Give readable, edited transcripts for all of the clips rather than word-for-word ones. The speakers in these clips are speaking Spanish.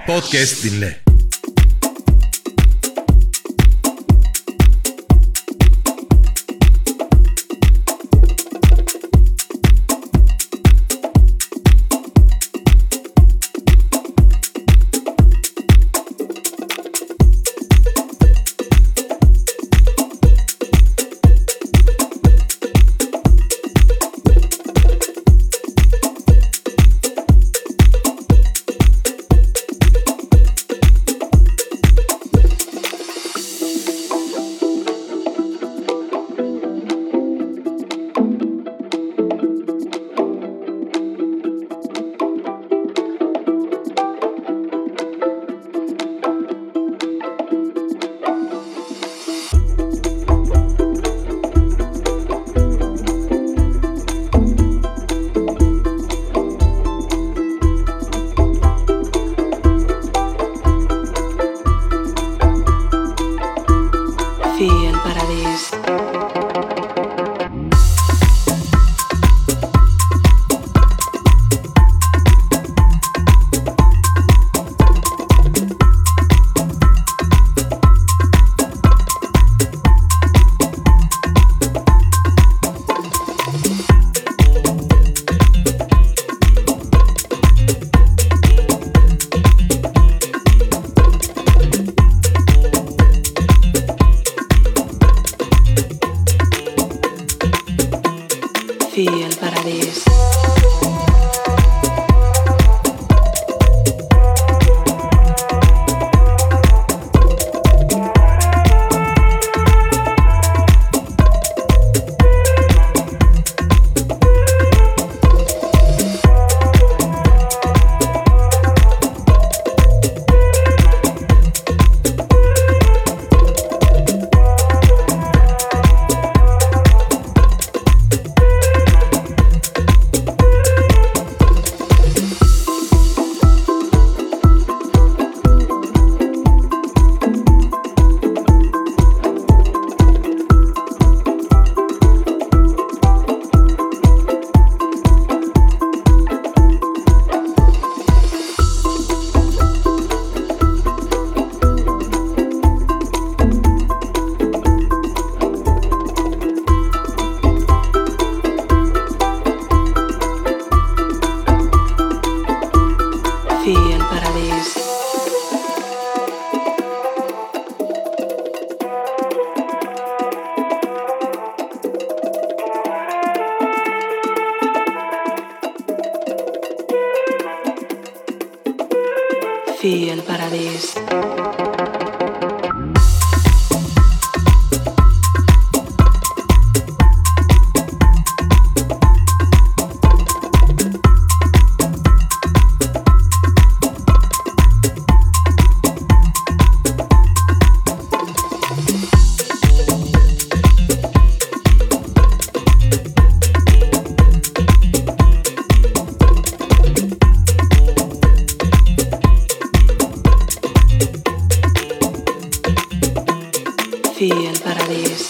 Podcast dinle. Fi el paradís. Fi el paradís.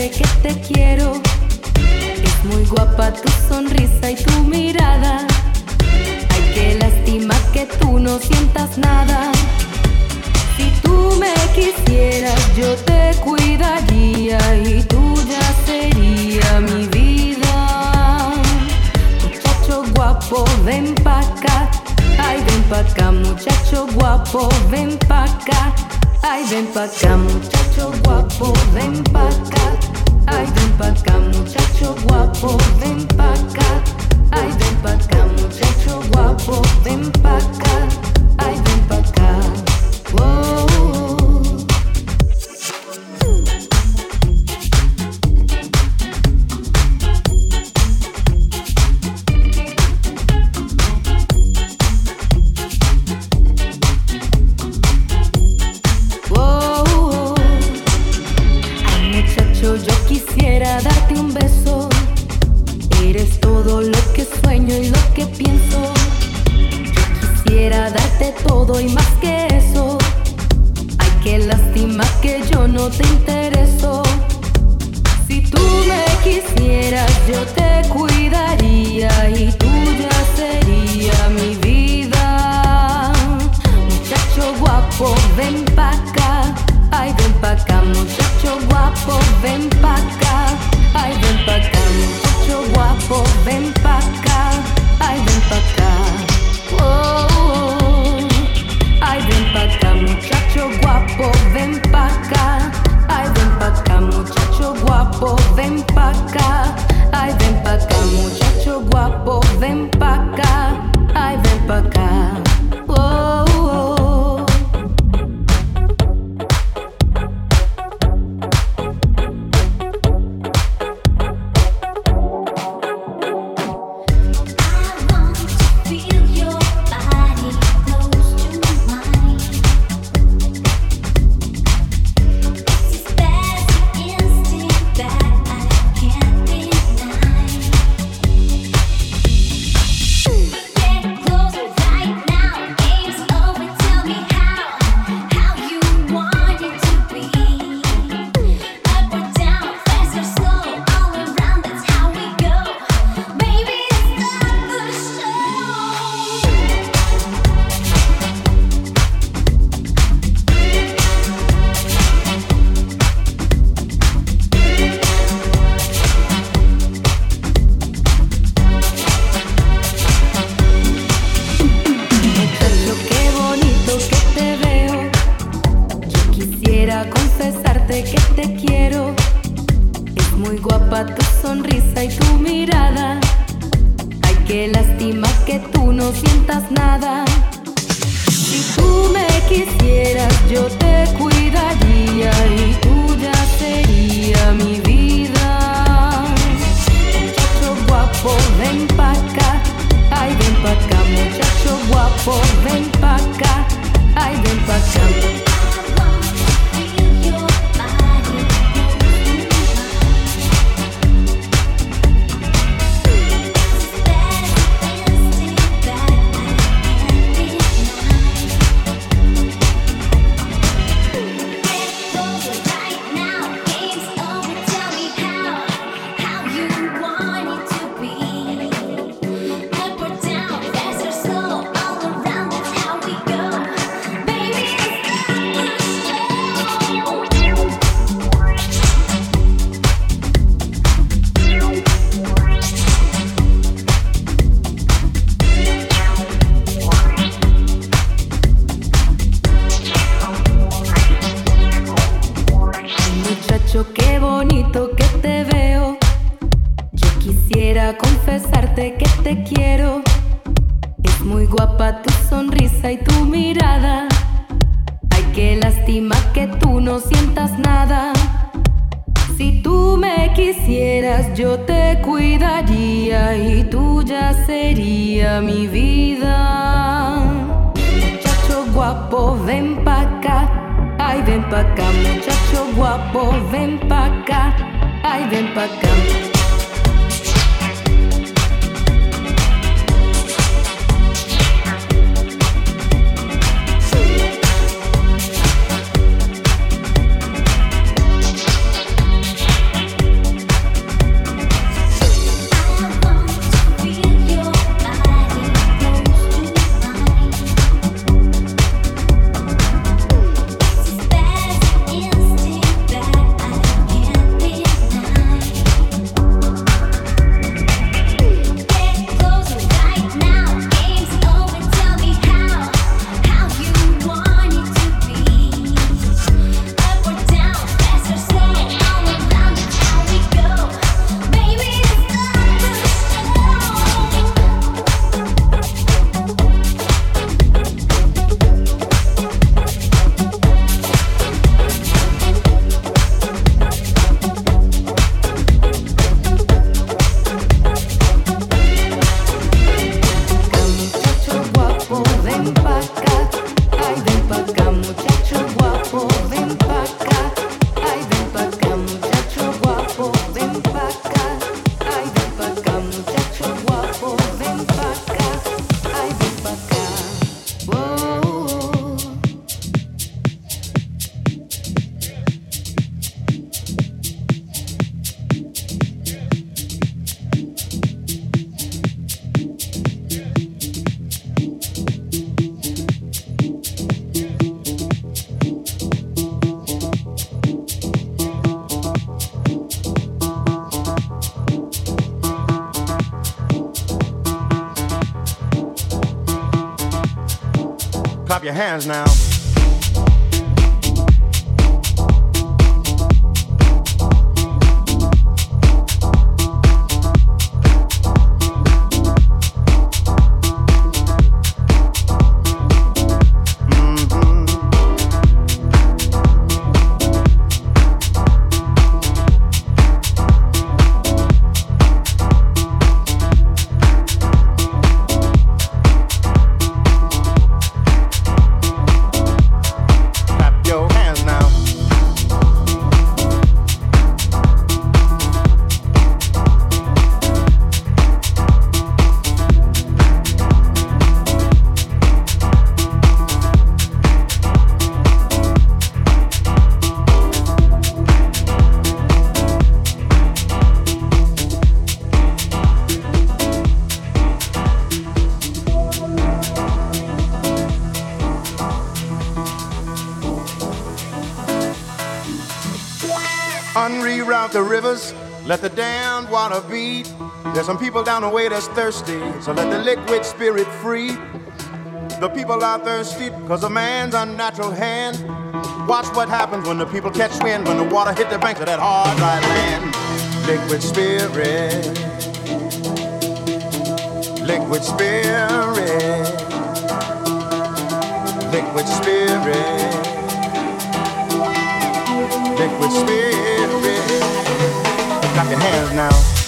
confesarte que te quiero. Es muy guapa tu sonrisa y tu mirada. Ay, qué lástima que tú no sientas nada. Si tú me quisieras, yo te cuidaría y tuya sería mi vida. Muchacho guapo, ven pa' acá. Ay, ven pa' acá, muchacho guapo, ven pa' acá. Ay, ven pa' acá, muchacho guapo, ven pa' acá. Ay, ven pa' acá, muchacho guapo, ven pa' acá. Ay, ven pa' acá, muchacho guapo, ven pa' acá. Ay, ven pa' acá. Whoa. Yo quisiera darte un beso. Eres todo lo que sueño y lo que pienso. Yo quisiera darte todo y más que eso. Ay, qué lástima que yo no te intereso. Si tú me quisieras, yo te cuidaría y tuya sería mi vida. Muchacho guapo, ven pa' acá. Ay, ven pa' acá, muchacho guapo, ven pa' acá. Ay, ven pa' acá, muchacho guapo, ven pa' acá. Ay, ven pa' acá. Oh, oh, oh. Ay, ven pa' acá, muchacho guapo, ven pa' acá. Ay, ven pa' acá, muchacho guapo, ven pa' acá. Ay, ven pa' acá, muchacho guapo, ven pa' acá. Ay, ven pa' acá. Oh, oh, oh. Confesarte que te quiero. Es muy guapa tu sonrisa y tu mirada. Ay, qué lástima que tú no sientas nada. Si tú me quisieras, yo te cuidaría y tuya sería mi vida. Muchacho guapo, ven pa' acá. Ay, ven pa' acá, muchacho guapo, ven pa' acá. Ay, ven pa' acá. Qué bonito que te veo. Yo quisiera confesarte que te quiero. Es muy guapa tu sonrisa y tu mirada. Ay, qué lástima que tú no sientas nada. Si tú me quisieras, yo te cuidaría y tuya sería mi vida. Muchacho guapo, ven pa' acá. Ay, ven pa' acá, muchacho guapo, ven pa' acá. Ay, ven pa' acá. Clap your hands now. Unreroute the rivers, let the damned water beat. There's some people down the way that's thirsty, so let the liquid spirit free. The people are thirsty because of man's unnatural hand. Watch what happens when the people catch wind, when the water hit the banks of that hard, dry land. Liquid spirit, liquid spirit, liquid spirit, liquid spirit. Clap your hands now.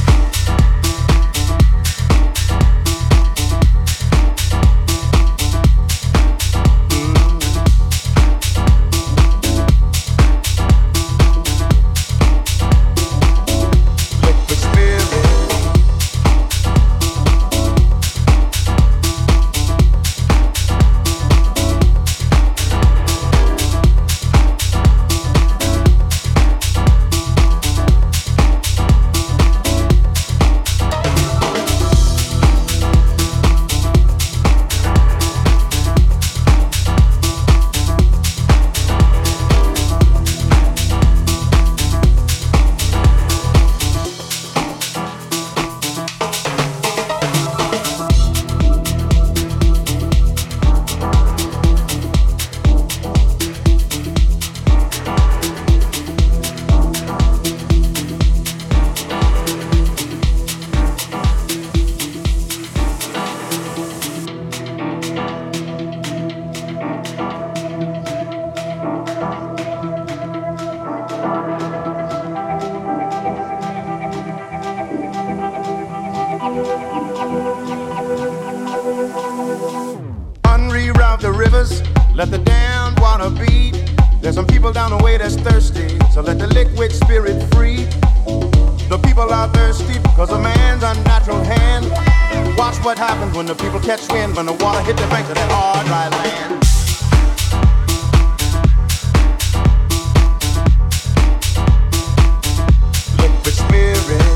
Unreroute the rivers, let the damned water beat. There's some people down the way that's thirsty, so let the liquid spirit free. The people are thirsty because of man's unnatural hand. Watch what happens when the people catch wind, when the water hit the banks of that hard, dry land. Liquid spirit,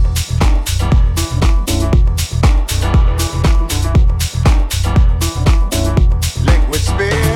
liquid spirit.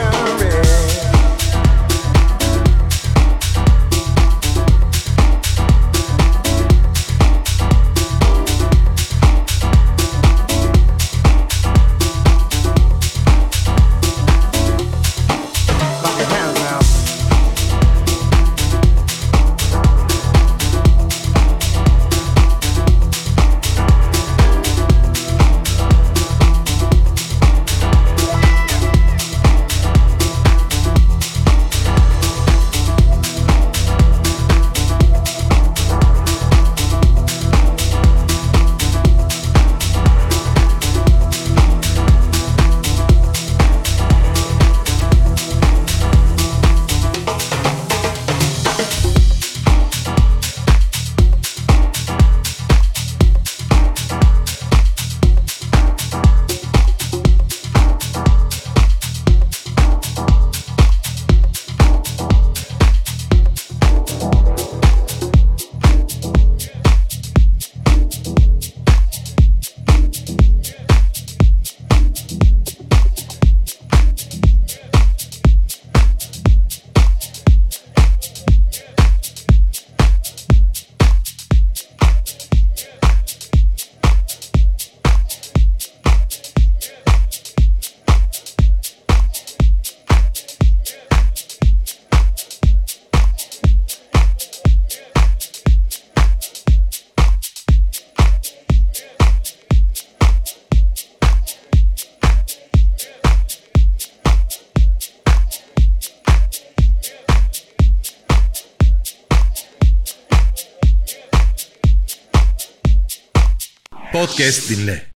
podcast dinle.